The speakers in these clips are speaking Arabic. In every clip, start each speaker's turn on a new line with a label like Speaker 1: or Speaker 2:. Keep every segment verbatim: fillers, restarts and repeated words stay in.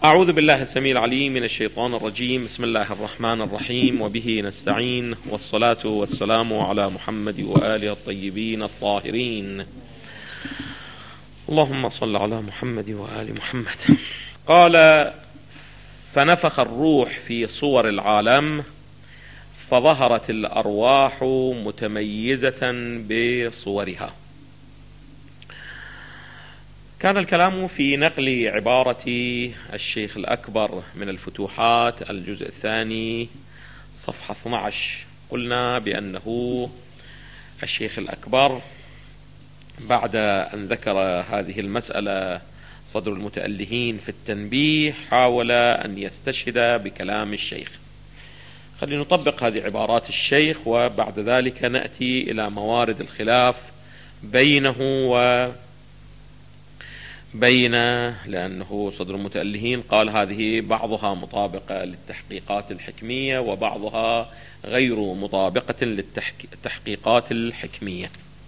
Speaker 1: أعوذ بالله السميع العليم من الشيطان الرجيم. بسم الله الرحمن الرحيم، وبه نستعين، والصلاة والسلام على محمد وآله الطيبين الطاهرين. اللهم صل على محمد وآل محمد. قال: فنفخ الروح في صور العالم فظهرت الأرواح متميزة بصورها. كان الكلام في نقل عبارة الشيخ الأكبر من الفتوحات الجزء الثاني صفحة اثني عشر. قلنا بأنه الشيخ الأكبر بعد أن ذكر هذه المسألة صدر المتألهين في التنبيه حاول أن يستشهد بكلام الشيخ. خلينا نطبق هذه عبارات الشيخ، وبعد ذلك نأتي إلى موارد الخلاف بينه و بين لأنه صدر المتألهين قال هذه بعضها مطابقة للتحقيقات الحكمية وبعضها غير مطابقة للتحقيقات الحكمية.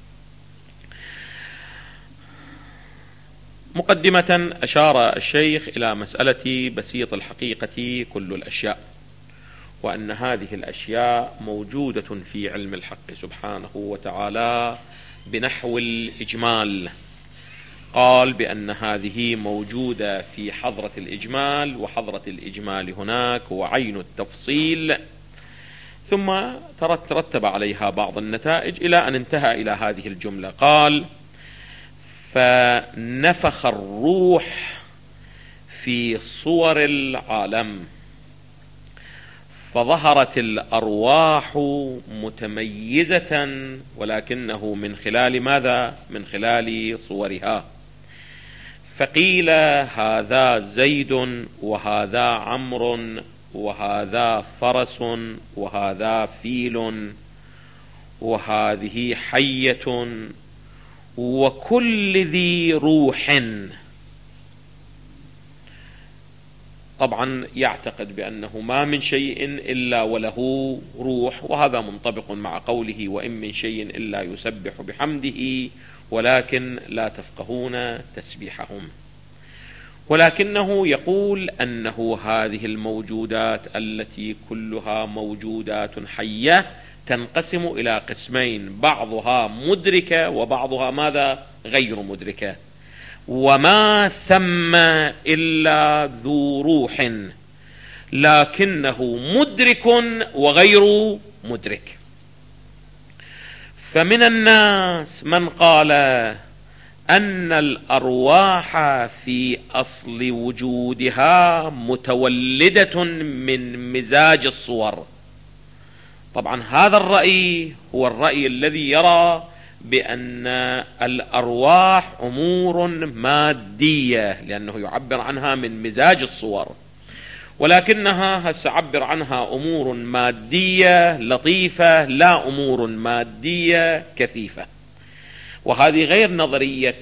Speaker 1: مقدمة أشار الشيخ إلى مسألة بسيط الحقيقة كل الأشياء، وأن هذه الأشياء موجودة في علم الحق سبحانه وتعالى بنحو الإجمال. قال بأن هذه موجودة في حضرة الإجمال، وحضرة الإجمال هناك وعين التفصيل، ثم ترتب عليها بعض النتائج إلى أن انتهى إلى هذه الجملة. قال: فنفخ الروح في صور العالم فظهرت الأرواح متميزة، ولكنه من خلال ماذا؟ من خلال صورها. فقيل هذا زيد، وهذا عمرو، وهذا فرس، وهذا فيل، وهذه حية، وكل ذي روح. طبعا يعتقد بأنه ما من شيء إلا وله روح، وهذا منطبق مع قوله: وإن من شيء إلا يسبح بحمده ولكن لا تفقهون تسبيحهم. ولكنه يقول أنه هذه الموجودات التي كلها موجودات حية تنقسم إلى قسمين: بعضها مدركة وبعضها ماذا؟ غير مدركة. وما ثم إلا ذو روح، لكنه مدرك وغير مدرك. فمن الناس من قال أن الأرواح في أصل وجودها متولدة من مزاج الصور. طبعا هذا الرأي هو الرأي الذي يرى بأن الأرواح أمور مادية، لأنه يعبر عنها من مزاج الصور، ولكنها سيعبر عنها أمور مادية لطيفة لا أمور مادية كثيفة. وهذه غير نظرية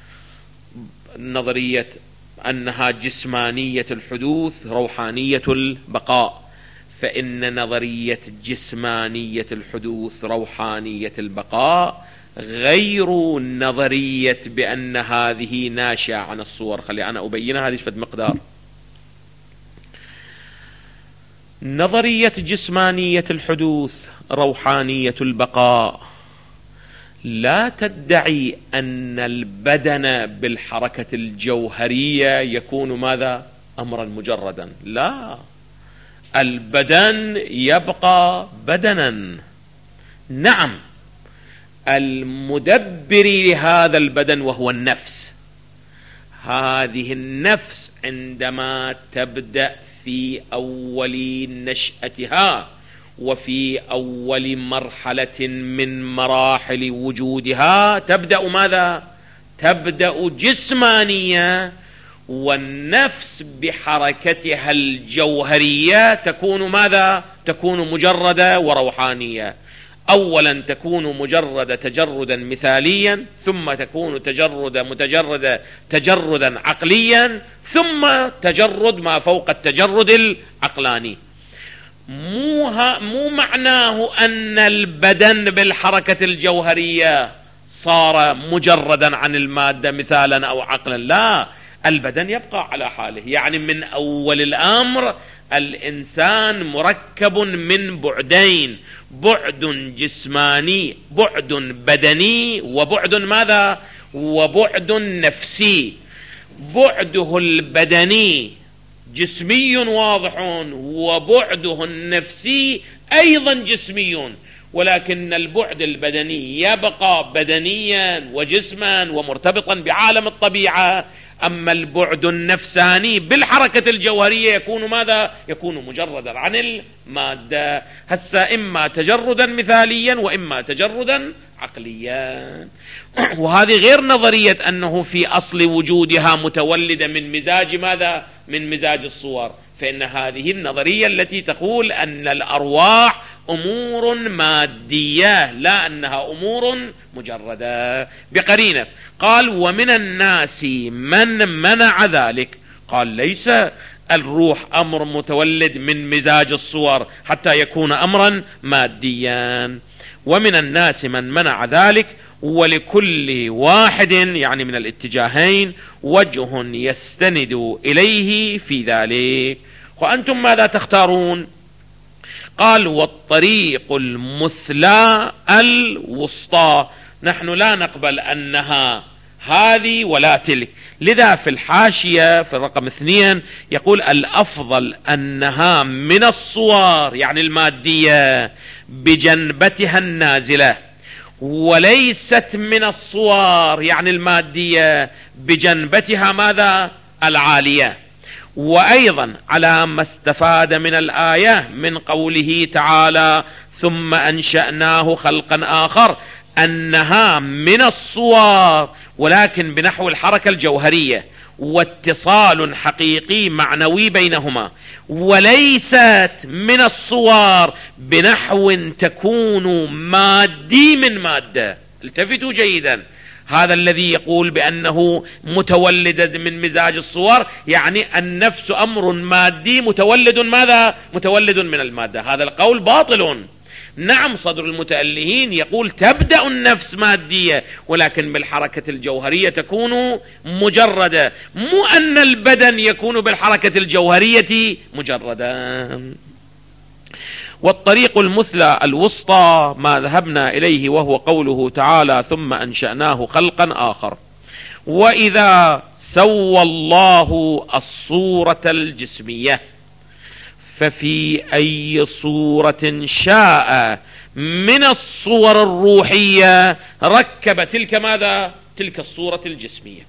Speaker 1: نظرية أنها جسمانية الحدوث روحانية البقاء. فإن نظرية جسمانية الحدوث روحانية البقاء غير نظرية بأن هذه ناشئة عن الصور. خلي أنا أبينها هذه فد مقدار. نظرية جسمانية الحدوث روحانية البقاء لا تدعي أن البدن بالحركة الجوهرية يكون ماذا؟ أمرا مجردا. لا، البدن يبقى بدنا. نعم، المدبر لهذا البدن وهو النفس. هذه النفس عندما تبدأ في أول نشأتها وفي أول مرحلة من مراحل وجودها تبدأ ماذا؟ تبدأ جسمانية، والنفس بحركتها الجوهرية تكون ماذا؟ تكون مجردة وروحانية. أولا تكون مجردة تجردا مثاليا، ثم تكون تجرد متجردة تجردا عقليا، ثم تجرد ما فوق التجرد العقلاني. مو, مو معناه أن البدن بالحركة الجوهرية صار مجردا عن المادة مثالا أو عقلا. لا، البدن يبقى على حاله. يعني من أول الأمر الإنسان مركب من بعدين، بعد جسماني، بعد بدني، وبعد ماذا؟ وبعد نفسي. بعده البدني جسمي واضح، وبعده النفسي أيضا جسمي، ولكن البعد البدني يبقى بدنيا وجسما ومرتبطا بعالم الطبيعة، أما البعد النفساني بالحركة الجوهرية يكون ماذا؟ يكون مجردا عن المادة. هسا إما تجردا مثاليا وإما تجردا عقليا. وهذه غير نظرية أنه في أصل وجودها متولدة من مزاج ماذا؟ من مزاج الصور. فإن هذه النظرية التي تقول أن الأرواح أمور مادية، لا أنها أمور مجردة. بقرينة قال ومن الناس من منع ذلك. قال ليس الروح أمر متولد من مزاج الصور حتى يكون أمرا ماديا. ومن الناس من منع ذلك، ولكل واحد يعني من الاتجاهين وجه يستند إليه في ذلك. وأنتم ماذا تختارون؟ قال والطريق المثلى الوسطى. نحن لا نقبل أنها هذه ولا تلك، لذا في الحاشية في الرقم اثنين يقول الأفضل أنها من الصور يعني المادية بجنبتها النازلة، وليست من الصور يعني المادية بجنبتها ماذا؟ العالية. وأيضا على ما استفاد من الآية من قوله تعالى ثم أنشأناه خلقا آخر، أنها من الصور ولكن بنحو الحركة الجوهرية واتصال حقيقي معنوي بينهما، وليست من الصور بنحو تكون مادي من مادة. التفتوا جيدا، هذا الذي يقول بأنه متولد من مزاج الصور يعني النفس أمر مادي متولد ماذا؟ متولد من المادة. هذا القول باطل. نعم صدر المتألهين يقول تبدأ النفس مادية ولكن بالحركة الجوهرية تكون مجردة، مو أن البدن يكون بالحركة الجوهرية مجردا. والطريق المثلى الوسطى ما ذهبنا إليه وهو قوله تعالى ثم أنشأناه خلقا آخر. وإذا سوى الله الصورة الجسمية ففي أي صورة شاء من الصور الروحية ركب تلك ماذا؟ تلك الصورة الجسمية.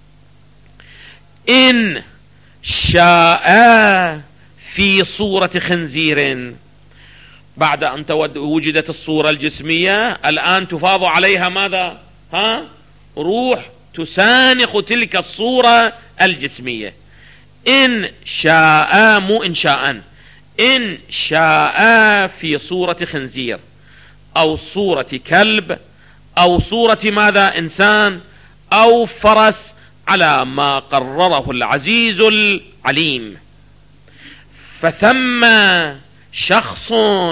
Speaker 1: إن شاء في صورة خنزير، بعد أن وجدت الصورة الجسمية الآن تفاض عليها ماذا؟ ها؟ روح تسانخ تلك الصورة الجسمية. إن شاء مو إن شاء، إن شاء في صورة خنزير أو صورة كلب أو صورة ماذا؟ إنسان أو فرس على ما قرره العزيز العليم. فثم شخص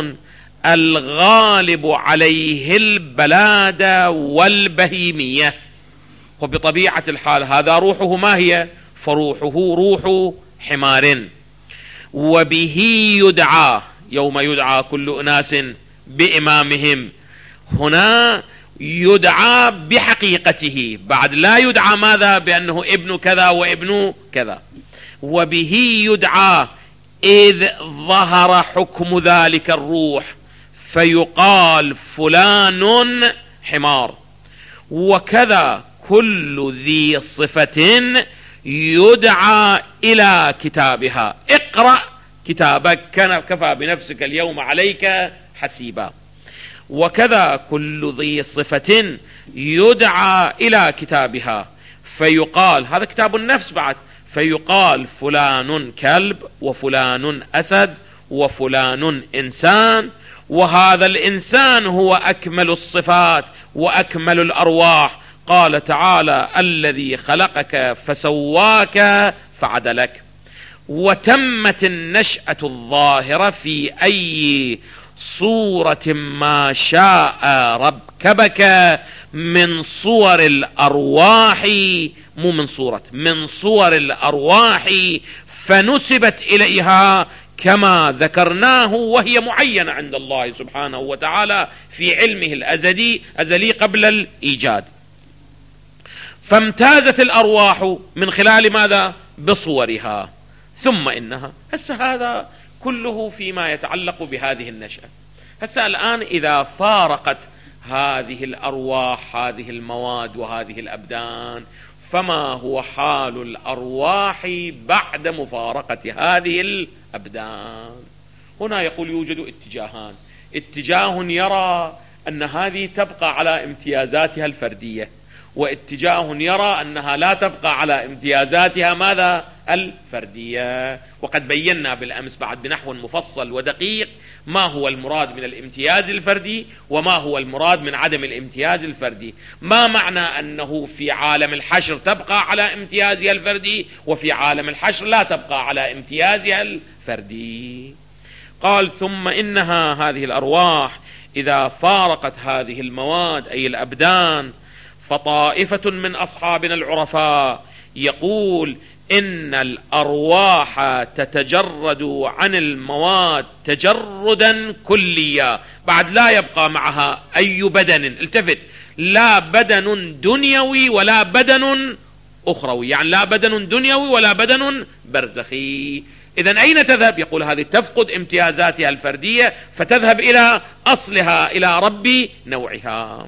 Speaker 1: الغالب عليه البلادة والبهيمية، وبطبيعة الحال هذا روحه ما هي؟ فروحه روح حمار. وبه يدعى يوم يدعى كل أناس بإمامهم، هنا يدعى بحقيقته، بعد لا يدعى ماذا؟ بأنه ابن كذا وابن كذا. وبه يدعى إذ ظهر حكم ذلك الروح فيقال فلان حمار. وكذا كل ذي صفة يدعى إلى كتابها، اقرأ كتابك كفى بنفسك اليوم عليك حسيبا. وكذا كل ذي صفة يدعى إلى كتابها فيقال، هذا كتاب النفس بعد، فيقال فلان كلب وفلان أسد وفلان إنسان، وهذا الإنسان هو أكمل الصفات وأكمل الأرواح. قال تعالى الذي خلقك فسواك فعدلك. وتمت النشأة الظاهرة في أي صورة ما شاء ركبك من صور الأرواح مو من صورة، من صور الأرواح فنسبت إليها كما ذكرناه، وهي معينة عند الله سبحانه وتعالى في علمه الأزلي أزلي قبل الإيجاد. فامتازت الأرواح من خلال ماذا؟ بصورها. ثم إنها هسه هذا كله فيما يتعلق بهذه النشأة. هسه الآن إذا فارقت هذه الأرواح هذه المواد وهذه الأبدان، فما هو حال الأرواح بعد مفارقة هذه الأبدان؟ هنا يقول يوجد اتجاهان. اتجاه يرى أن هذه تبقى على امتيازاتها الفردية، واتجاه يرى أنها لا تبقى على امتيازاتها ماذا؟ الفردية. وقد بينا بالأمس بعد بنحو مفصل ودقيق ما هو المراد من الامتياز الفردي وما هو المراد من عدم الامتياز الفردي. ما معنى أنه في عالم الحشر تبقى على امتيازها الفردي وفي عالم الحشر لا تبقى على امتيازها الفردي؟ قال ثم إنها هذه الأرواح إذا فارقت هذه المواد أي الأبدان، فطائفة من أصحابنا العرفاء يقول إن الأرواح تتجرد عن المواد تجردا كليا، بعد لا يبقى معها أي بدن. التفت، لا بدن دنيوي ولا بدن أخروي، يعني لا بدن دنيوي ولا بدن برزخي. إذن أين تذهب؟ يقول هذه تفقد امتيازاتها الفردية فتذهب إلى أصلها إلى رب نوعها.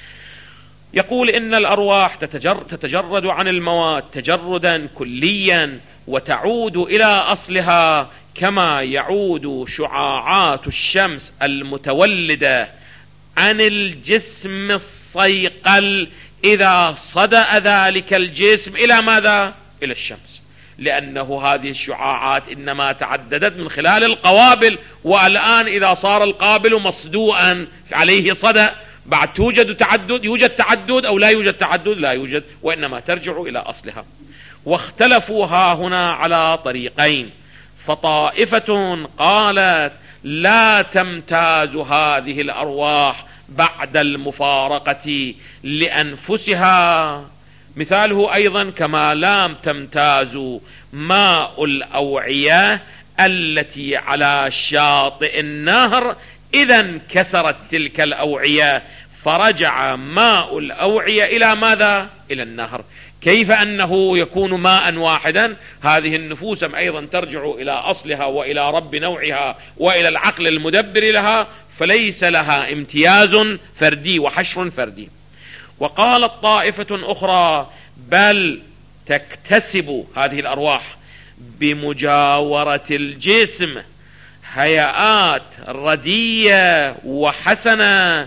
Speaker 1: يقول إن الأرواح تتجرد عن المواد تجردا كليا وتعود إلى أصلها كما يعود شعاعات الشمس المتولدة عن الجسم الصيقل إذا صدأ ذلك الجسم إلى ماذا؟ إلى الشمس، لأنه هذه الشعاعات إنما تعددت من خلال القوابل، والآن إذا صار القابل مصدوءا عليه صدأ، بعد توجد تعدد، يوجد تعدد أو لا يوجد تعدد؟ لا يوجد، وإنما ترجع إلى أصلها. واختلفوا ها هنا على طريقين، فطائفة قالت لا تمتاز هذه الأرواح بعد المفارقة لأنفسها، مثاله أيضا كما لا تمتاز ماء الأوعية التي على شاطئ النهر إذا انكسرت تلك الأوعية فرجع ماء الأوعية إلى ماذا؟ إلى النهر. كيف أنه يكون ماء واحدا؟ هذه النفوس أيضا ترجع إلى أصلها وإلى رب نوعها وإلى العقل المدبر لها، فليس لها امتياز فردي وحشر فردي. وقالت طائفة أخرى بل تكتسب هذه الأرواح بمجاورة الجسم هيئات ردية وحسنة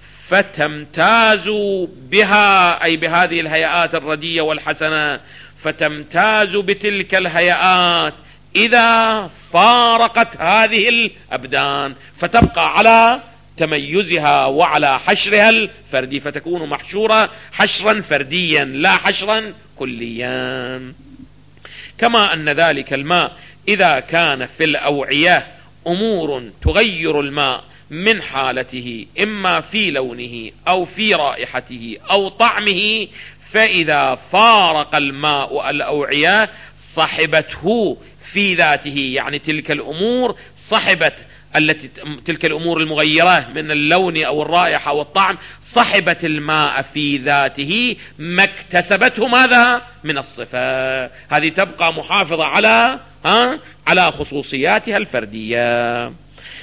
Speaker 1: فتمتاز بها، أي بهذه الهيئات الردية والحسنة، فتمتاز بتلك الهيئات إذا فارقت هذه الأبدان، فتبقى على تميزها وعلى حشرها الفردي، فتكون محشورة حشرا فرديا لا حشرا كليا. كما أن ذلك الماء إذا كان في الأوعية أمور تغير الماء من حالته إما في لونه أو في رائحته أو طعمه، فإذا فارق الماء الأوعية صحبته في ذاته، يعني تلك الأمور صحبت التي تلك الأمور المغيرة من اللون أو الرائحة أو الطعم صحبت الماء في ذاته ما اكتسبته ماذا؟ من الصفة. هذه تبقى محافظة على ها على خصوصياتها الفردية.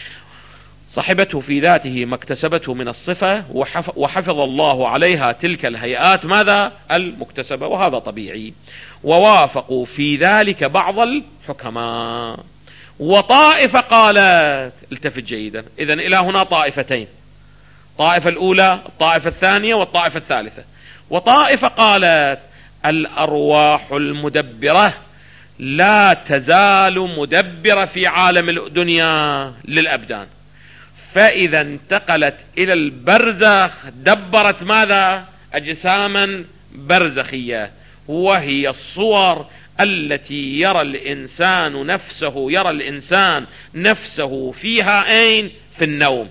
Speaker 1: صحبته في ذاته ما اكتسبته من الصفة، وحفظ الله عليها تلك الهيئات ماذا؟ المكتسبة، وهذا طبيعي. ووافقوا في ذلك بعض الحكماء. وطائفة قالت، التفت جيدا، إذن إلى هنا طائفتين، الطائفة الأولى الطائفة الثانية والطائفة الثالثة. وطائفة قالت الأرواح المدبرة لا تزال مدبرة في عالم الدنيا للأبدان، فإذا انتقلت إلى البرزخ دبرت ماذا؟ أجساما برزخية، وهي الصور التي يرى الإنسان نفسه يرى الإنسان نفسه فيها أين؟ في النوم.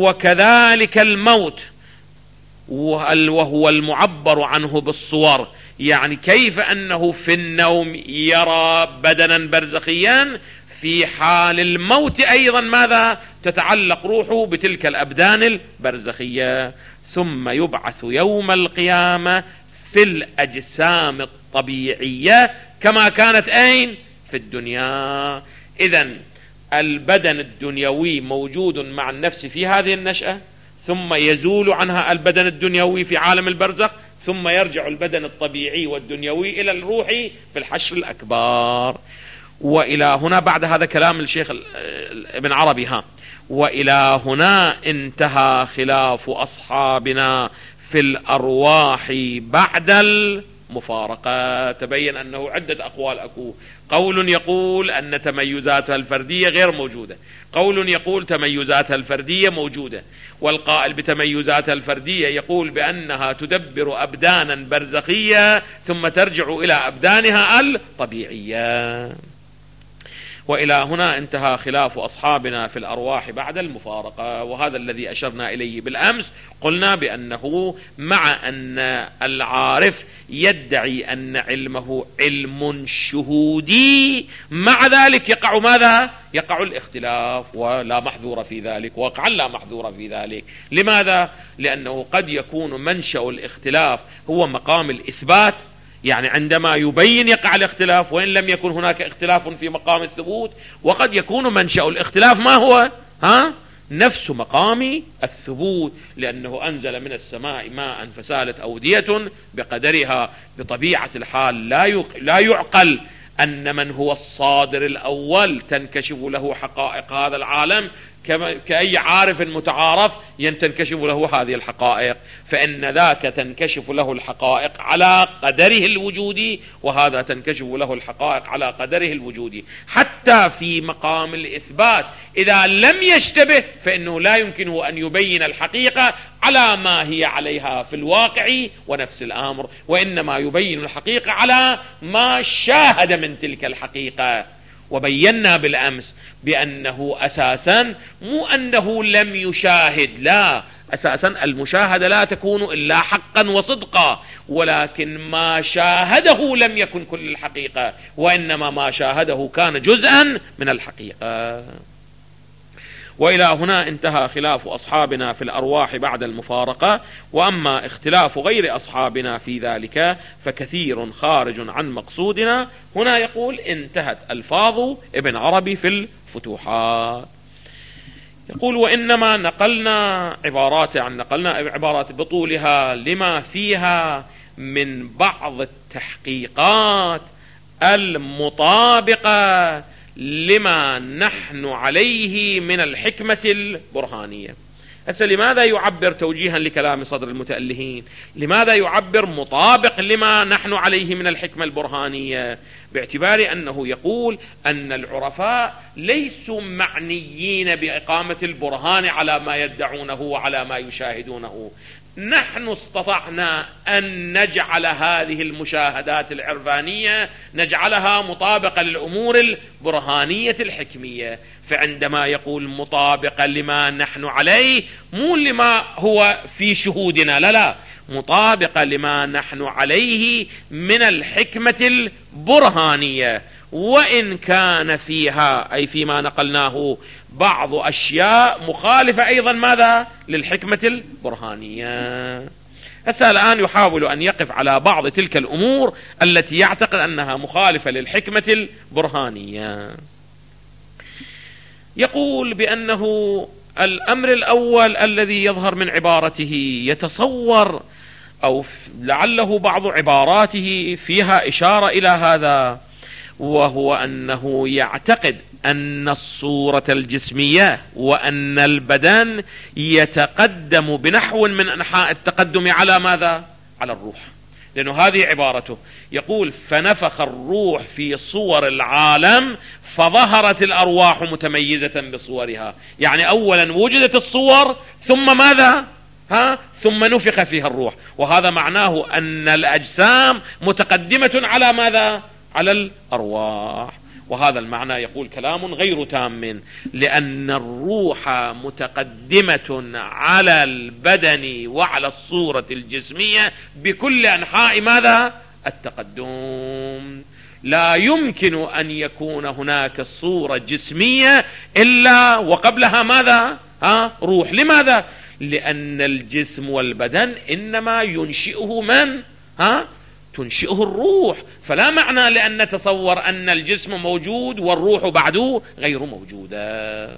Speaker 1: وكذلك الموت وهو المعبر عنه بالصور يعني كيف أنه في النوم يرى بدنا برزخيا، في حال الموت أيضا ماذا تتعلق روحه بتلك الأبدان البرزخية، ثم يبعث يوم القيامة في الأجسام الطبيعية كما كانت أين في الدنيا. إذن البدن الدنيوي موجود مع النفس في هذه النشأة، ثم يزول عنها البدن الدنيوي في عالم البرزخ، ثم يرجع البدن الطبيعي والدنيوي إلى الروح في الحشر الأكبر. وإلى هنا بعد هذا كلام الشيخ ابن عربي ها وإلى هنا انتهى خلاف أصحابنا في الأرواح بعد المفارقة. تبين أنه عدة أقوال أكو، قول يقول أن تميزاتها الفردية غير موجودة، قول يقول تميزاتها الفردية موجودة، والقائل بتميزاتها الفردية يقول بأنها تدبر أبدانا برزخية ثم ترجع إلى أبدانها الطبيعية. وإلى هنا انتهى خلاف أصحابنا في الأرواح بعد المفارقة، وهذا الذي أشرنا إليه بالأمس. قلنا بأنه مع أن العارف يدعي أن علمه علم شهودي، مع ذلك يقع ماذا؟ يقع الاختلاف، ولا محذور في ذلك، وقعا لا محذور في ذلك. لماذا؟ لأنه قد يكون منشأ الاختلاف هو مقام الإثبات، يعني عندما يبين يقع الاختلاف وإن لم يكن هناك اختلاف في مقام الثبوت، وقد يكون منشأ الاختلاف ما هو؟ ها؟ نفس مقام الثبوت، لأنه أنزل من السماء ماء فسالت أودية بقدرها. بطبيعة الحال لا يعقل أن من هو الصادر الأول تنكشف له حقائق هذا العالم كأي عارف متعارف تنكشف له هذه الحقائق، فإن ذاك تنكشف له الحقائق على قدره الوجودي، وهذا تنكشف له الحقائق على قدره الوجودي. حتى في مقام الإثبات إذا لم يشتبه فإنه لا يمكنه أن يبين الحقيقة على ما هي عليها في الواقع ونفس الأمر، وإنما يبين الحقيقة على ما شاهد من تلك الحقيقة. وبينا بالأمس بأنه أساسا مو أنه لم يشاهد، لا، أساسا المشاهدة لا تكون إلا حقا وصدقا، ولكن ما شاهده لم يكن كل الحقيقة، وإنما ما شاهده كان جزءا من الحقيقة. وإلى هنا انتهى خلاف أصحابنا في الأرواح بعد المفارقة. وأما اختلاف غير أصحابنا في ذلك فكثير خارج عن مقصودنا. هنا يقول انتهت ألفاظ ابن عربي في الفتوحات. يقول وإنما نقلنا عبارات عن نقلنا عبارات بطولها لما فيها من بعض التحقيقات المطابقة لما نحن عليه من الحكمة البرهانية. هسه لماذا يعبر توجيها لكلام صدر المتألهين؟ لماذا يعبر مطابق لما نحن عليه من الحكمة البرهانية؟ باعتبار أنه يقول أن العرفاء ليسوا معنيين بإقامة البرهان على ما يدعونه وعلى ما يشاهدونه. نحن استطعنا أن نجعل هذه المشاهدات العرفانية نجعلها مطابقة للأمور البرهانية الحكمية. فعندما يقول مطابقة لما نحن عليه مو لما هو في شهودنا، لا لا، مطابقة لما نحن عليه من الحكمة البرهانية، وإن كان فيها أي فيما نقلناه بعض أشياء مخالفة أيضا ماذا؟ للحكمة البرهانية. هسه الآن يحاول أن يقف على بعض تلك الأمور التي يعتقد أنها مخالفة للحكمة البرهانية. يقول بأنه الأمر الأول الذي يظهر من عبارته يتصور أو لعله بعض عباراته فيها إشارة إلى هذا، وهو أنه يعتقد أن الصورة الجسمية وأن البدن يتقدم بنحو من أنحاء التقدم على ماذا؟ على الروح، لأنه هذه عبارته. يقول فنفخ الروح في صور العالم فظهرت الأرواح متميزة بصورها. يعني أولا وجدت الصور ثم ماذا؟ ها؟ ثم نفخ فيها الروح، وهذا معناه أن الأجسام متقدمة على ماذا؟ على الأرواح. وهذا المعنى يقول كلام غير تام، لأن الروح متقدمة على البدن وعلى الصورة الجسمية بكل أنحاء ماذا؟ التقدم. لا يمكن أن يكون هناك الصورة الجسمية إلا وقبلها ماذا؟ ها؟ روح. لماذا؟ لأن الجسم والبدن إنما ينشئه من؟ ها؟ تنشئه الروح. فلا معنى لأن نتصور أن الجسم موجود والروح بعده غير موجودة.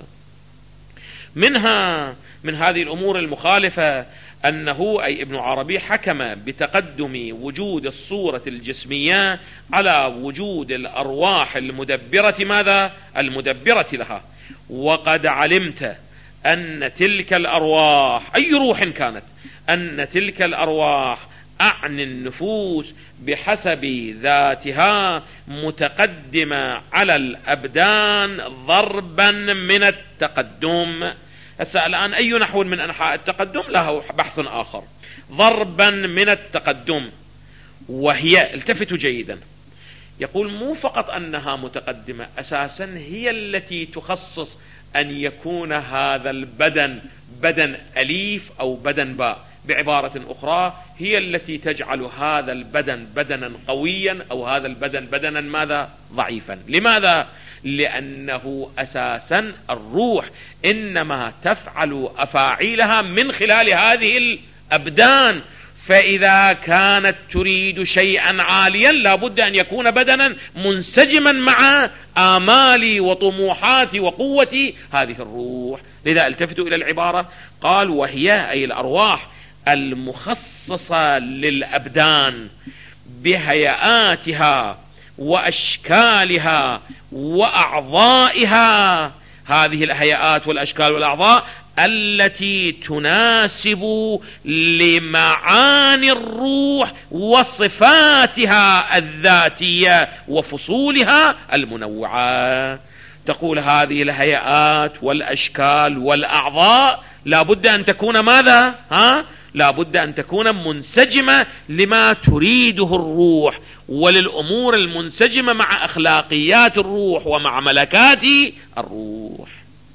Speaker 1: منها من هذه الأمور المخالفة أنه أي ابن عربي حكم بتقدم وجود الصورة الجسمية على وجود الأرواح المدبرة ماذا؟ المدبرة لها. وقد علمت أن تلك الأرواح أي روح كانت، أن تلك الأرواح أعني النفوس بحسب ذاتها متقدمة على الأبدان ضربا من التقدم. هسه الآن أي نحو من أنحاء التقدم له بحث آخر. ضربا من التقدم، وهي التفتوا جيدا، يقول مو فقط أنها متقدمة، أساسا هي التي تخصص أن يكون هذا البدن بدن أليف أو بدن باء. بعبارة أخرى هي التي تجعل هذا البدن بدنا قويا أو هذا البدن بدنا ماذا؟ ضعيفا. لماذا؟ لأنه أساسا الروح إنما تفعل أفاعيلها من خلال هذه الأبدان. فإذا كانت تريد شيئا عاليا لابد أن يكون بدنا منسجما مع آمالي وطموحاتي وقوة هذه الروح. لذا التفتوا إلى العبارة، قال وهي أي الأرواح المخصصة للأبدان بهيئاتها وأشكالها وأعضائها. هذه الهيئات والأشكال والأعضاء التي تناسب لمعاني الروح وصفاتها الذاتية وفصولها المنوعة. تقول هذه الهيئات والأشكال والأعضاء لابد أن تكون ماذا؟ ها؟ لابد أن تكون منسجمة لما تريده الروح وللأمور المنسجمة مع أخلاقيات الروح ومع ملكات الروح.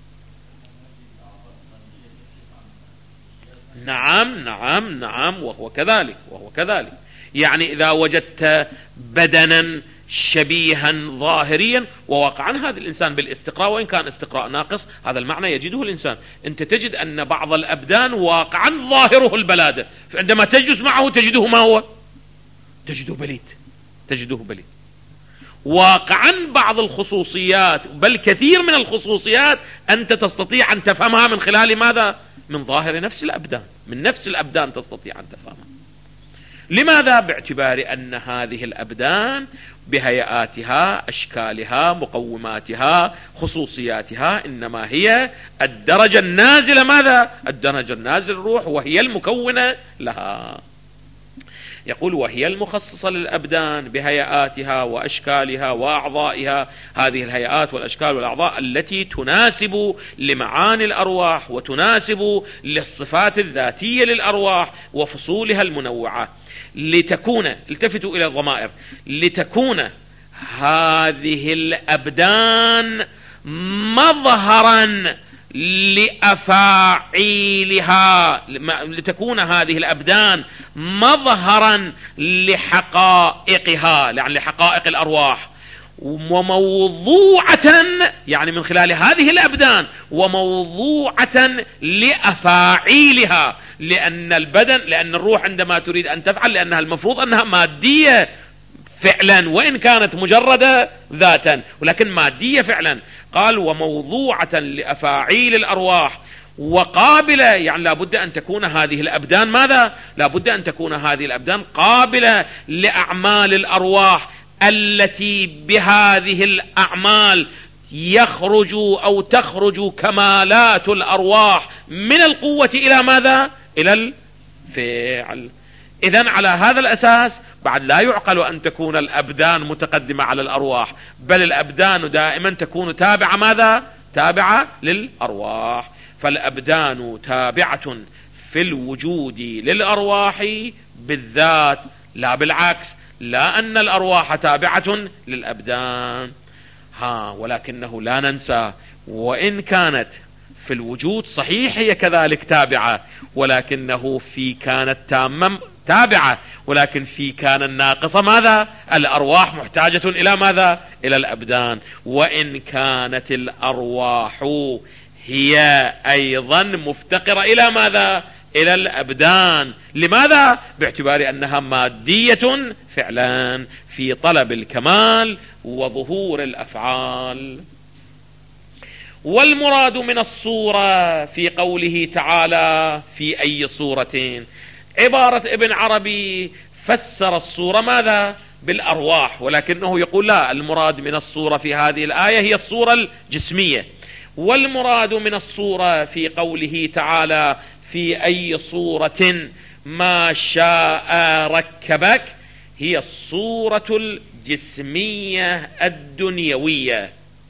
Speaker 1: نعم نعم نعم وهو كذلك وهو كذلك. يعني إذا وجدت بدنا شبيها ظاهريا، وواقعا هذا الإنسان بالاستقراء وإن كان استقراء ناقص هذا المعنى يجده الإنسان. أنت تجد أن بعض الأبدان واقعا ظاهره البلادة، فعندما تجلس معه تجده ما هو؟ تجده بليد، تجده بليد. واقعا بعض الخصوصيات بل كثير من الخصوصيات أنت تستطيع أن تفهمها من خلال ماذا؟ من ظاهر نفس الأبدان، من نفس الأبدان تستطيع أن تفهمها. لماذا؟ باعتبار أن هذه الأبدان بهيئاتها أشكالها مقوماتها خصوصياتها إنما هي الدرجة النازلة ماذا؟ الدرجة النازلة الروح، وهي المكونة لها. يقول وهي المخصصة للأبدان بهيئاتها وأشكالها وأعضائها. هذه الهيئات والأشكال والأعضاء التي تناسب لمعاني الأرواح وتناسب للصفات الذاتية للأرواح وفصولها المنوعة. لتكون، التفتوا إلى الضمائر، لتكون هذه الأبدان مظهرا لأفاعيلها، لتكون هذه الأبدان مظهرا لحقائقها، يعني لحقائق الأرواح، وموضوعة يعني من خلال هذه الأبدان وموضوعة لأفاعيلها. لأن البدن، لأن الروح عندما تريد أن تفعل لأنها المفروض أنها مادية فعلا وإن كانت مجرد ذاتا، ولكن مادية فعلا. قال وموضوعة لأفاعيل الأرواح وقابلة، يعني لابد أن تكون هذه الأبدان ماذا؟ لابد أن تكون هذه الأبدان قابلة لأعمال الأرواح التي بهذه الأعمال يخرج أو تخرج كمالات الأرواح من القوة إلى ماذا؟ إلى الفعل. إذن على هذا الأساس بعد لا يعقل أن تكون الأبدان متقدمة على الأرواح، بل الأبدان دائما تكون تابعة ماذا؟ تابعة للأرواح. فالأبدان تابعة في الوجود للأرواح بالذات، لا بالعكس، لا أن الأرواح تابعة للأبدان. ها ولكنه لا ننسى وإن كانت في الوجود صحيح هي كذلك تابعة، ولكنه في كانت تامة تابعة، ولكن في كان الناقصة ماذا؟ الأرواح محتاجة إلى ماذا؟ إلى الأبدان. وإن كانت الأرواح هي أيضا مفتقرة إلى ماذا؟ إلى الأبدان. لماذا؟ باعتبار أنها مادية فعلا في طلب الكمال وظهور الأفعال. والمراد من الصورة في قوله تعالى في أي صورة، عبارة ابن عربي فسر الصورة ماذا؟ بالأرواح، ولكنه يقول لا، المراد من الصورة في هذه الآية هي الصورة الجسمية. والمراد من الصورة في قوله تعالى في أي صورة ما شاء ركبك هي الصورة الجسمية الدنيوية.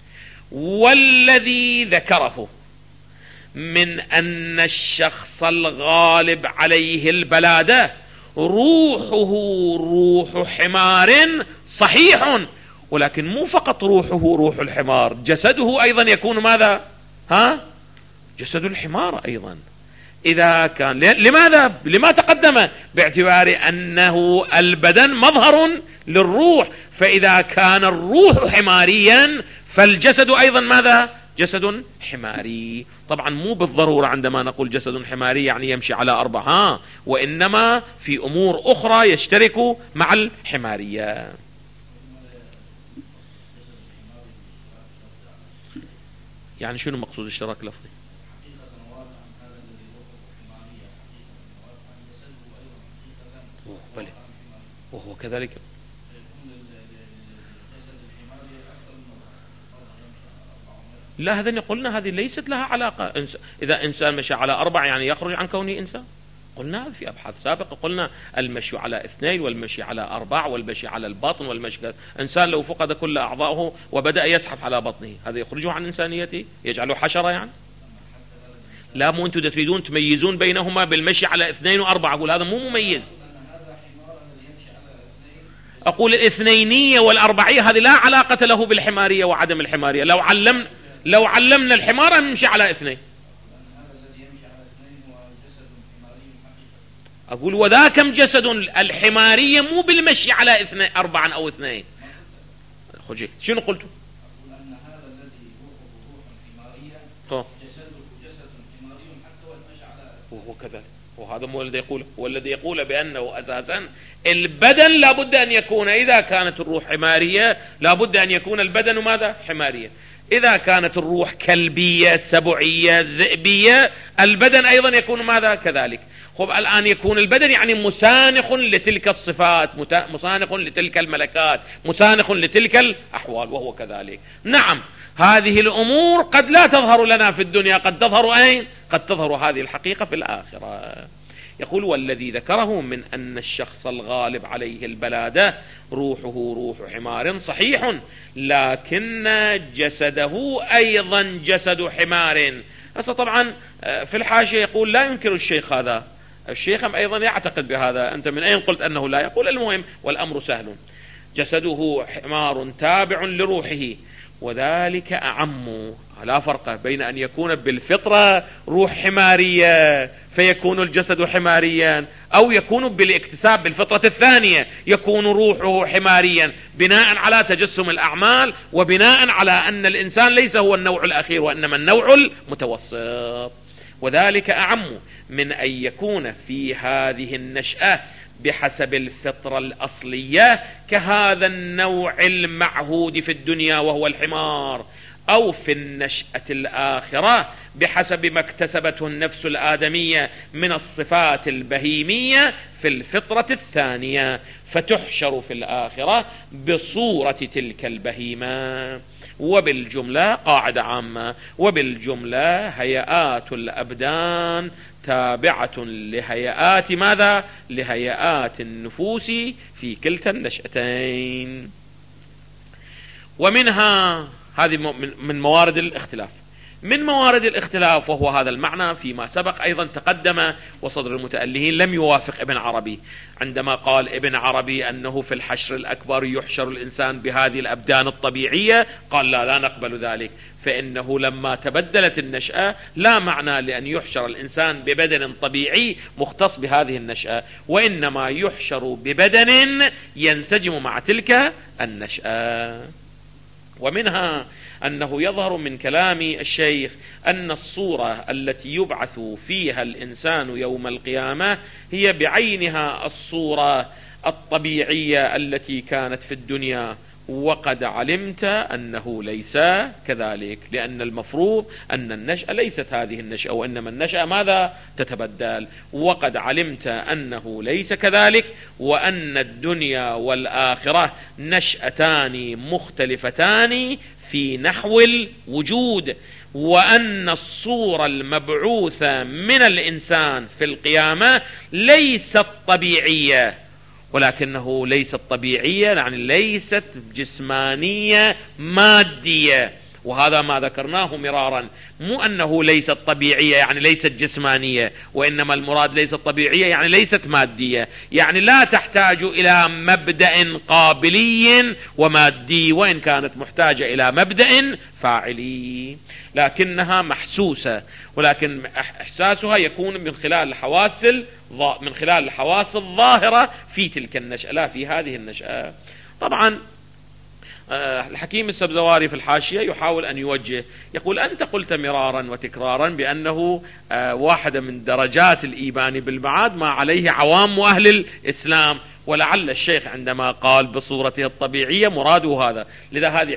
Speaker 1: والذي ذكره من أن الشخص الغالب عليه البلادة روحه روح حمار صحيح، ولكن مو فقط روحه روح الحمار، جسده أيضا يكون ماذا؟ ها؟ جسد الحمار أيضا. إذا كان لماذا؟ لما تقدم؟ باعتبار أنه البدن مظهر للروح، فإذا كان الروح حماريا فالجسد أيضا ماذا؟ جسد حماري. طبعا مو بالضرورة عندما نقول جسد حماري يعني يمشي على أربع، ها، وإنما في أمور أخرى يشترك مع الحمارية. يعني شنو مقصود اشتراك لفظي؟ بلى وهو كذلك. لا، هذا قلنا هذه ليست لها علاقة. إذا إنسان مشى على أربع يعني يخرج عن كونه إنسان، قلنا في أبحاث سابقة، قلنا المشي على اثنين والمشي على أربع والمشي على البطن والمشي. إنسان لو فقد كل أعضائه وبدأ يزحف على بطنه هذا يخرجه عن إنسانيته، يجعله حشرة يعني؟ لا، مو أنتم تريدون تميزون بينهما بالمشي على اثنين وأربعة، أقول هذا مو مميز. أقول الاثنينية والأربعية هذه لا علاقة له بالحمارية وعدم الحمارية. لو علمنا لو علمنا الحمار أن يمشي على اثنين، أقول وذاكم جسد الحمارية مو بالمشي على اثنين أربعا أو اثنين. خجيت شنو قلتوا؟ وهو كذلك، وهذا مو الذي يقوله، هو الذي يقول بأنه أساسا البدن لابد أن يكون، إذا كانت الروح حمارية لابد أن يكون البدن ماذا؟ حمارية. إذا كانت الروح كلبية سبعية ذئبية البدن أيضا يكون ماذا؟ كذلك. خب الآن يكون البدن يعني مسانخ لتلك الصفات، مسانخ لتلك الملكات، مسانخ لتلك الأحوال، وهو كذلك. نعم، هذه الأمور قد لا تظهر لنا في الدنيا، قد تظهر أين؟ قد تظهر هذه الحقيقة في الآخرة. يقول والذي ذكره من أن الشخص الغالب عليه البلادة روحه روح حمار صحيح، لكن جسده أيضا جسد حمار. هسه طبعا في الحاشية يقول لا ينكر الشيخ هذا، الشيخ أيضا يعتقد بهذا، أنت من أين قلت أنه لا؟ يقول المهم والأمر سهل، جسده حمار تابع لروحه، وذلك أعم. لا فرق بين أن يكون بالفطرة روح حمارية فيكون الجسد حماريا، أو يكون بالاكتساب بالفطرة الثانية يكون روحه حماريا، بناء على تجسم الأعمال وبناء على أن الإنسان ليس هو النوع الأخير وإنما النوع المتوسط. وذلك أعم من أن يكون في هذه النشأة بحسب الفطرة الأصلية كهذا النوع المعهود في الدنيا وهو الحمار، أو في النشأة الآخرة بحسب ما اكتسبته النفس الآدمية من الصفات البهيمية في الفطرة الثانية، فتحشر في الآخرة بصورة تلك البهيمة. وبالجملة قاعدة عامة، وبالجملة هيئات الأبدان تابعة لهيئات ماذا؟ لهيئات النفوس في كلتا النشأتين. ومنها هذه من موارد الاختلاف، من موارد الاختلاف، وهو هذا المعنى فيما سبق أيضا تقدم، وصدر المتألهين لم يوافق ابن عربي عندما قال ابن عربي أنه في الحشر الأكبر يحشر الإنسان بهذه الأبدان الطبيعية، قال لا لا نقبل ذلك، فإنه لما تبدلت النشأة لا معنى لأن يحشر الإنسان ببدن طبيعي مختص بهذه النشأة، وإنما يحشر ببدن ينسجم مع تلك النشأة. ومنها أنه يظهر من كلام الشيخ أن الصورة التي يبعث فيها الإنسان يوم القيامة هي بعينها الصورة الطبيعية التي كانت في الدنيا، وقد علمت أنه ليس كذلك، لأن المفروض أن النشأة ليست هذه النشأة، وإنما النشأة ماذا تتبدل. وقد علمت أنه ليس كذلك، وأن الدنيا والآخرة نشأتان مختلفتان في نحو الوجود، وأن الصورة المبعوثة من الإنسان في القيامة ليست طبيعية، ولكنه ليست طبيعية يعني ليست جسمانية مادية، وهذا ما ذكرناه مرارا، مو أنه ليست طبيعية يعني ليست جسمانية، وإنما المراد ليست طبيعية يعني ليست مادية، يعني لا تحتاج إلى مبدأ قابلي ومادي، وإن كانت محتاجة إلى مبدأ فاعلي، لكنها محسوسة، ولكن إحساسها يكون من خلال الحواس من خلال الحواس الظاهرة في تلك النشأة لا في هذه النشأة. طبعا الحكيم السبزواري في الحاشية يحاول أن يوجه، يقول أنت قلت مرارا وتكرارا بأنه واحدة من درجات الإيمان بالمعاد ما عليه عوام أهل الإسلام، ولعل الشيخ عندما قال بصورته الطبيعية مراده هذا، لذا هذه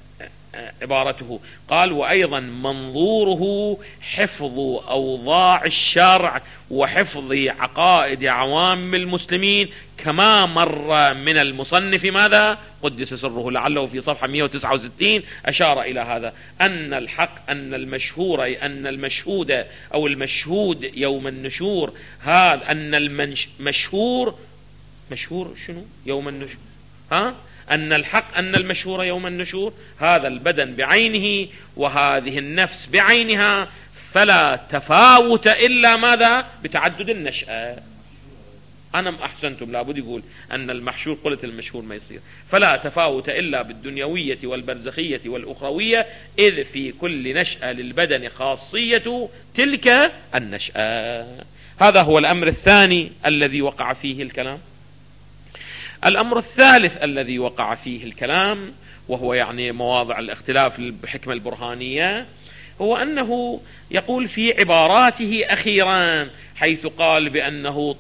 Speaker 1: عبارته. قال وأيضا منظوره حفظ أوضاع الشرع وحفظ عقائد عوام المسلمين، كما مر من المصنف ماذا قدس سره، لعله في صفحة مئة وتسعة وستين أشار إلى هذا، أن الحق أن المشهور أن المشهود أو المشهود يوم النشور هذا، أن المشهور مشهور شنو يوم النشور ها أن الحق أن المشهور يوم النشور هذا البدن بعينه وهذه النفس بعينها، فلا تفاوت إلا ماذا بتعدد النشأة. أنا أحسنتم، لابد يقول أن المحشور، قلت المشهور ما يصير، فلا تفاوت إلا بالدنيوية والبرزخية والأخروية، إذ في كل نشأة للبدن خاصية تلك النشأة. هذا هو الأمر الثاني الذي وقع فيه الكلام. الأمر الثالث الذي وقع فيه الكلام، وهو يعني مواضع الاختلاف بالحكمة البرهانية، هو أنه يقول في عباراته أخيرا حيث قال بأنه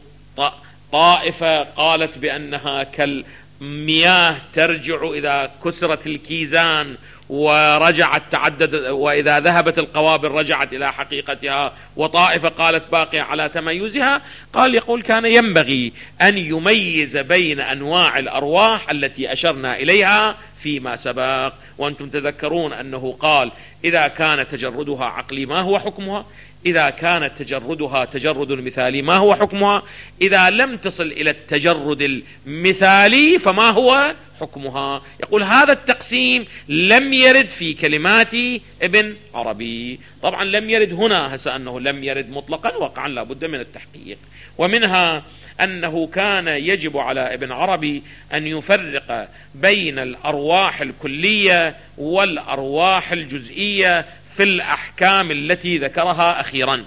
Speaker 1: طائفة قالت بأنها كالمياه ترجع إذا كسرت الكيزان ورجعت تعدد، وإذا ذهبت القوابل رجعت إلى حقيقتها، وطائفة قالت باقية على تميزها. قال يقول كان ينبغي أن يميز بين أنواع الأرواح التي أشرنا إليها فيما سبق، وأنتم تذكرون أنه قال إذا كان تجردها عقلي ما هو حكمها، إذا كانت تجردها تجرد مثالي ما هو حكمها، إذا لم تصل إلى التجرد المثالي فما هو حكمها. يقول هذا التقسيم لم يرد في كلمات ابن عربي، طبعا لم يرد هنا، هسه أنه لم يرد مطلقا وقعا لا بد من التحقيق. ومنها أنه كان يجب على ابن عربي أن يفرق بين الأرواح الكلية والأرواح الجزئية في الأحكام التي ذكرها أخيرا،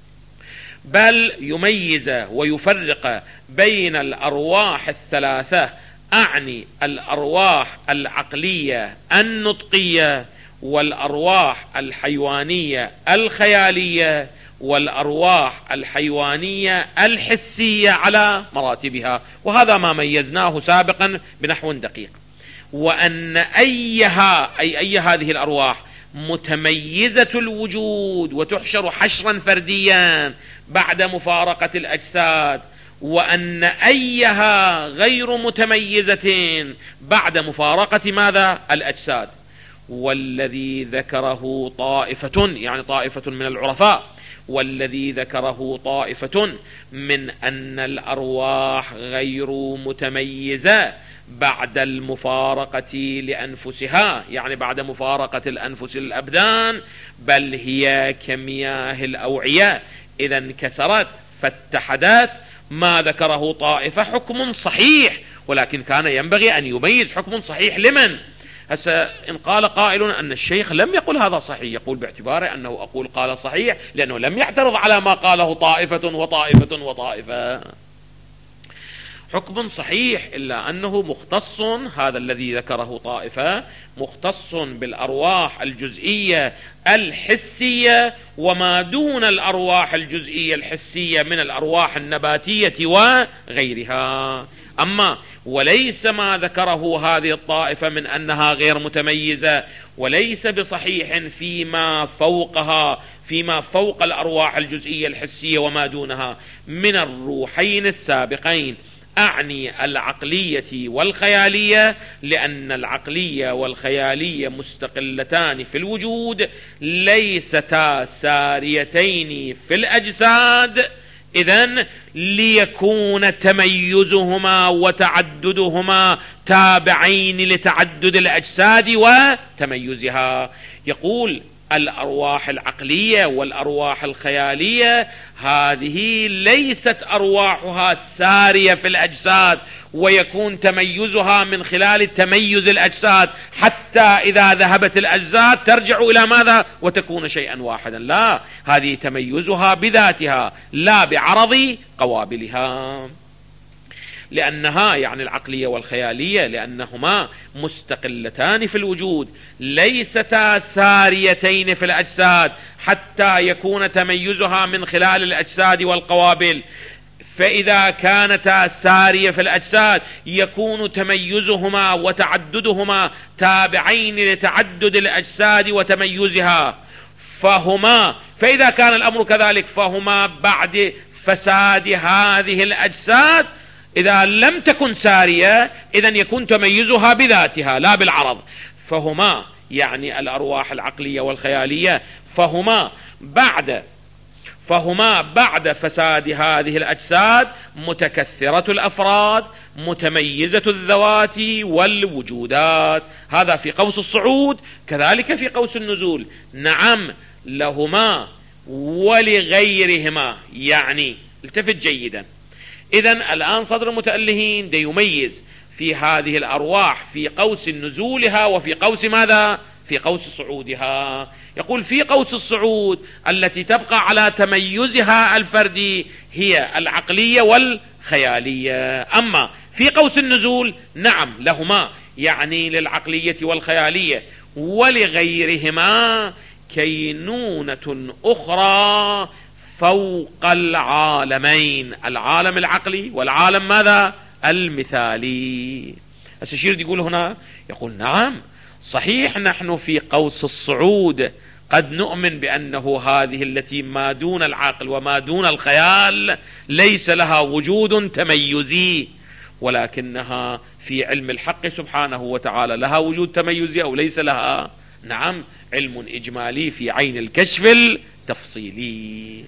Speaker 1: بل يميز ويفرق بين الأرواح الثلاثة، أعني الأرواح العقلية النطقية والأرواح الحيوانية الخيالية والأرواح الحيوانية الحسية على مراتبها، وهذا ما ميزناه سابقا بنحو دقيق. وأن أيها أي أي هذه الأرواح متميزة الوجود وتحشر حشرا فرديا بعد مفارقة الأجساد، وأن أيها غير متميزة بعد مفارقة ماذا الأجساد. والذي ذكره طائفة يعني طائفة من العرفاء، والذي ذكره طائفة من أن الأرواح غير متميزة بعد المفارقة لأنفسها، يعني بعد مفارقة الأنفس للأبدان، بل هي كمياه الأوعية إذا انكسرت فاتحدت. ما ذكره طائفة حكم صحيح، ولكن كان ينبغي أن يميز حكم صحيح لمن. هسه إن قال قائل أن الشيخ لم يقل هذا صحيح، يقول باعتباره أنه أقول قال صحيح لأنه لم يعترض على ما قاله طائفة وطائفة وطائفة. حكم صحيح، إلا أنه مختص، هذا الذي ذكره طائفة مختص بالأرواح الجزئية الحسية وما دون الأرواح الجزئية الحسية من الأرواح النباتية وغيرها. أما وليس ما ذكره هذه الطائفة من أنها غير متميزة، وليس بصحيح فيما فوقها، فيما فوق الأرواح الجزئية الحسية وما دونها من الروحين السابقين، أعني العقلية والخيالية، لأن العقلية والخيالية مستقلتان في الوجود، ليستا ساريتين في الأجساد. إذن ليكون تميزهما وتعددهما تابعين لتعدد الأجساد وتميزها. يقول الأرواح العقلية والأرواح الخيالية هذه ليست أرواحها سارية في الأجساد ويكون تميزها من خلال تميز الأجساد، حتى إذا ذهبت الأجساد ترجع إلى ماذا؟ وتكون شيئا واحدا. لا، هذه تميزها بذاتها لا بعرض قوابلها، لأنها يعني العقلية والخيالية لأنهما مستقلتان في الوجود، ليستا ساريتين في الأجساد حتى يكون تميزها من خلال الأجساد والقوابل. فإذا كانتا سارية في الأجساد يكون تميزهما وتعددهما تابعين لتعدد الأجساد وتميزها، فهما فإذا كان الأمر كذلك فهما بعد فساد هذه الأجساد إذا لم تكن سارية إذن يكون تميزها بذاتها لا بالعرض. فهما يعني الأرواح العقلية والخيالية فهما بعد فهما بعد فساد هذه الأجساد متكثرة الأفراد متميزة الذوات والوجودات. هذا في قوس الصعود، كذلك في قوس النزول. نعم لهما ولغيرهما، يعني التفت جيدا. إذن الآن صدر المتألهين دي يميز في هذه الأرواح في قوس نزولها وفي قوس ماذا؟ في قوس صعودها. يقول في قوس الصعود التي تبقى على تميزها الفردي هي العقلية والخيالية. أما في قوس النزول نعم لهما، يعني للعقلية والخيالية ولغيرهما كينونة أخرى فوق العالمين، العالم العقلي والعالم ماذا؟ المثالي. الشيخ يقول هنا، يقول نعم صحيح نحن في قوس الصعود قد نؤمن بأنه هذه التي ما دون العقل وما دون الخيال ليس لها وجود تميزي، ولكنها في علم الحق سبحانه وتعالى لها وجود تميزي أو ليس لها؟ نعم، علم إجمالي في عين الكشف التفصيلي.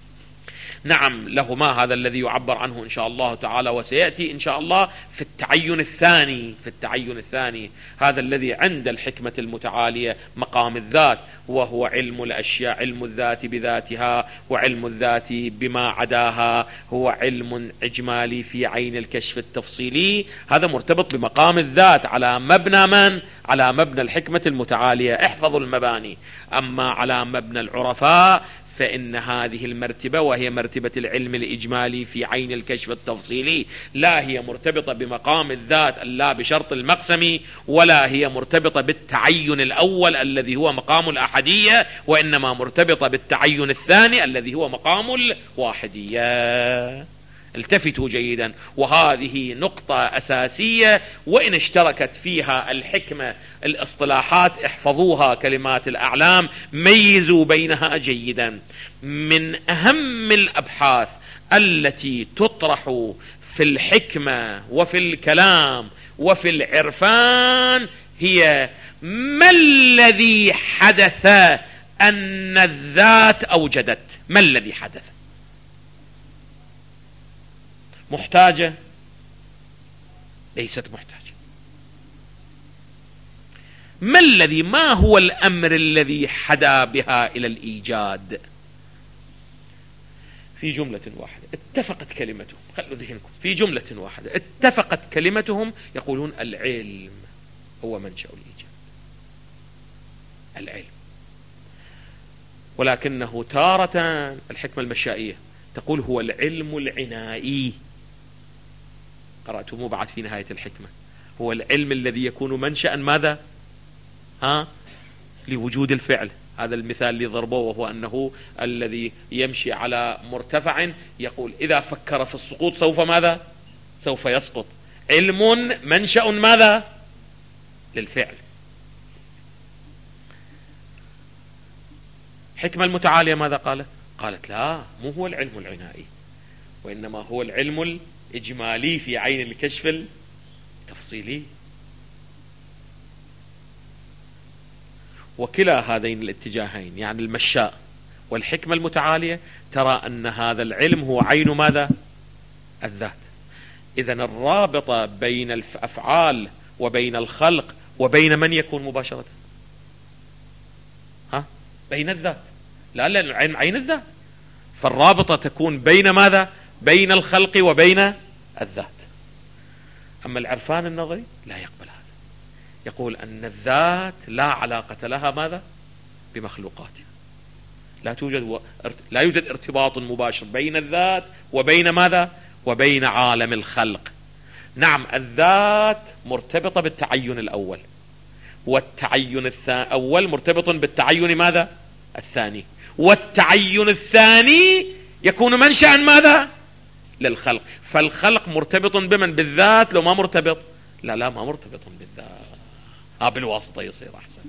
Speaker 1: نعم لهما، هذا الذي يعبر عنه إن شاء الله تعالى، وسيأتي إن شاء الله في التعين الثاني في التعين الثاني هذا الذي عند الحكمة المتعالية مقام الذات، وهو علم الأشياء، علم الذات بذاتها، وعلم الذات بما عداها هو علم إجمالي في عين الكشف التفصيلي. هذا مرتبط بمقام الذات على مبنى من؟ على مبنى الحكمة المتعالية. احفظوا المباني. أما على مبنى العرفاء فإن هذه المرتبة وهي مرتبة العلم الإجمالي في عين الكشف التفصيلي لا هي مرتبطة بمقام الذات لا بشرط المقسم، ولا هي مرتبطة بالتعين الأول الذي هو مقام الأحدية، وإنما مرتبطة بالتعين الثاني الذي هو مقام الواحدية. التفتوا جيدا، وهذه نقطة أساسية وإن اشتركت فيها الحكمة الاصطلاحات احفظوها، كلمات الأعلام ميزوا بينها جيدا. من أهم الأبحاث التي تطرح في الحكمة وفي الكلام وفي العرفان هي ما الذي حدث أن الذات أوجدت؟ ما الذي حدث؟ محتاجة؟ ليست محتاجة. ما الذي ما هو الأمر الذي حدا بها إلى الإيجاد؟ في جملة واحدة اتفقت كلمتهم، خلوا ذهنكم، في جملة واحدة اتفقت كلمتهم، يقولون العلم هو منشأ الإيجاد. العلم. ولكنه تارة الحكمة المشائية تقول هو العلم العنائي. قرأتموه بعد في نهاية الحكمة. هو العلم الذي يكون منشأ ماذا؟ ها؟ لوجود الفعل. هذا المثال اللي ضربوه، وهو أنه الذي يمشي على مرتفع يقول إذا فكر في السقوط سوف ماذا؟ سوف يسقط. علم منشأ ماذا؟ للفعل. حكمة المتعالية ماذا قالت؟ قالت لا، مو هو العلم العنائي، وإنما هو العلم الإجمالي في عين الكشف التفصيلي. وكلا هذين الاتجاهين، يعني المشاء والحكمة المتعالية، ترى أن هذا العلم هو عين ماذا؟ الذات. إذن الرابطة بين الأفعال وبين الخلق وبين من يكون مباشرة؟ ها؟ بين الذات. لا لا، العلم عين الذات، فالرابطة تكون بين ماذا؟ بين الخلق وبين الذات. أما العرفان النظري لا يقبل هذا، يقول أن الذات لا علاقة لها ماذا؟ بمخلوقاتها. لا توجد و... لا يوجد ارتباط مباشر بين الذات وبين ماذا؟ وبين عالم الخلق. نعم، الذات مرتبطة بالتعين الأول، والتعين الأول مرتبط بالتعين ماذا؟ الثاني، والتعين الثاني يكون منشأ ماذا؟ للخلق. فالخلق مرتبط بمن؟ بالذات. لو ما مرتبط، لا لا ما مرتبط بالذات، ها بالواسطة يصير. أحسنتم.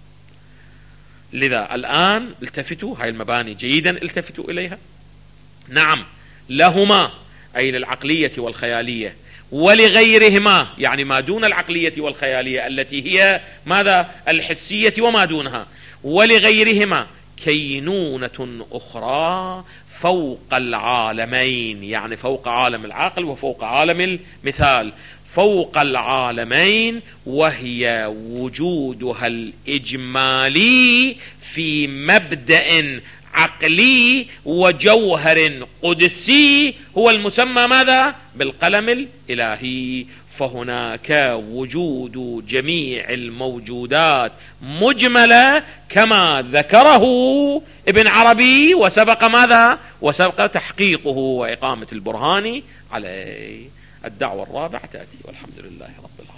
Speaker 1: لذا الآن التفتوا، هاي المباني جيدا التفتوا إليها. نعم، لهما أي للعقلية والخيالية، ولغيرهما يعني ما دون العقلية والخيالية التي هي ماذا؟ الحسية وما دونها، ولغيرهما كينونة أخرى فوق العالمين، يعني فوق عالم العقل وفوق عالم المثال، فوق العالمين، وهي وجودها الإجمالي في مبدأ عقلي وجوهر قدسي هو المسمى ماذا؟ بالقلم الإلهي. فهناك وجود جميع الموجودات مجملة كما ذكره ابن عربي، وسبق ماذا؟ وسبق تحقيقه وإقامة البرهان عليه. الدعوة الرابعة تأتي، والحمد لله رب العالمين.